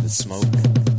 the smoke.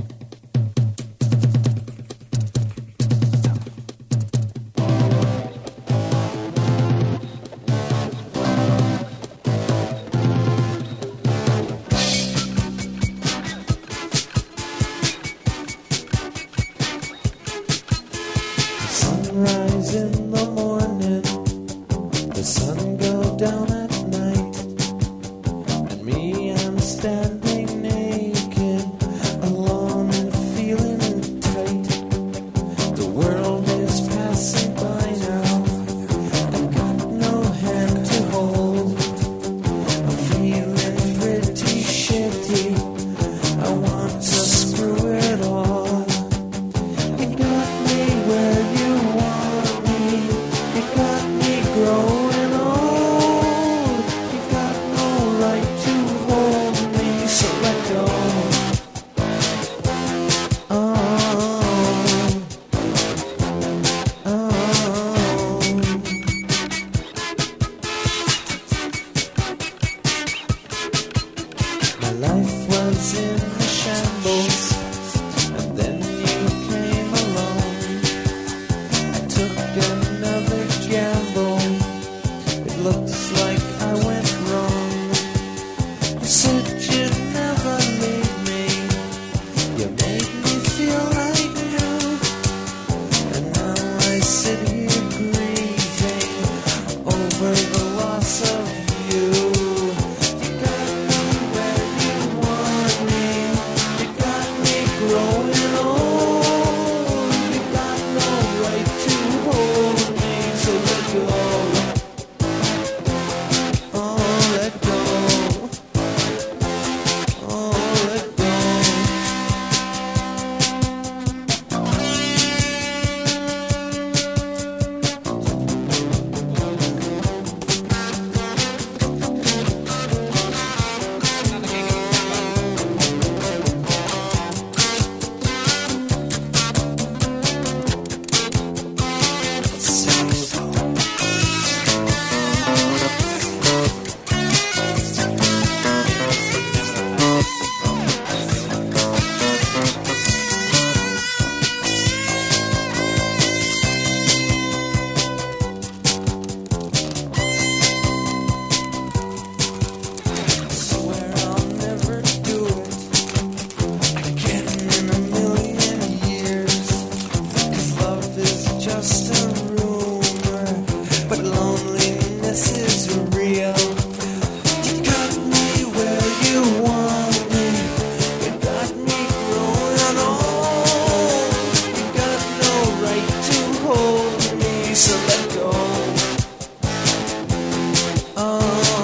Sunrise in the morning, the sun go down at night, and me, I'm standing naked, alone and feeling tight. The world is passing by now, I've got no hand to hold. I'm feeling pretty shitty, I want to screw it all. You got me where you want me, you got me growing old. You got no right to hold me, so let go. My life was in a shambles, and then you came along. I took another gamble, it looks like I went wrong. You said you'd never leave me, you made me feel like new, and now I sit here grieving over the loss of you. You got me where you want me, you got me growing old. You got no right to hold me, so let go. Oh, let go. Oh, let go. Swear I'll never do it again in a million years. 'Cause love is just a rumor, but loneliness is real. You got me where you want me, you got me growing old. You got no right to hold me, so let go. Oh.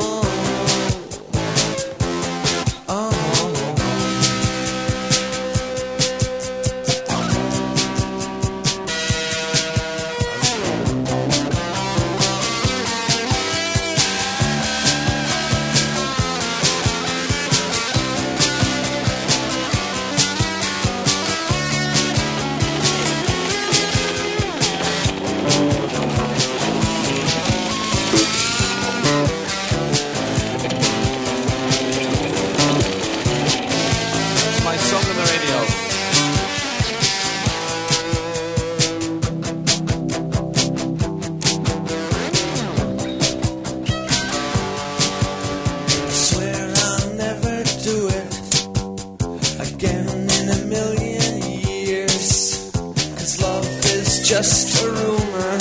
It's my song on the radio. Swear I'll never do it again in a million years. 'Cause love is just a rumor.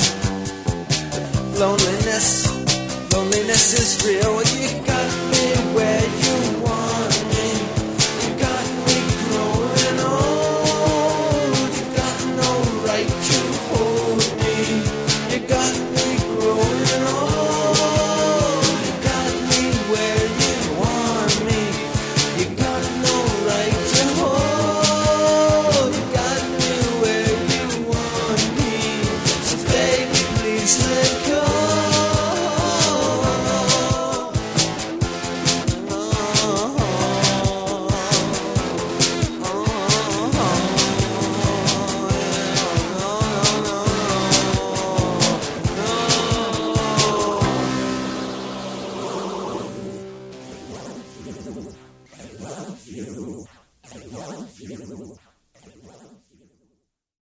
Loneliness is real. You got me where you want me, you got me growing old. You got no right to hold me, you got me growing old. You got me where you want me, you got no right to hold. You got me where you want me, so baby please let go. Love you.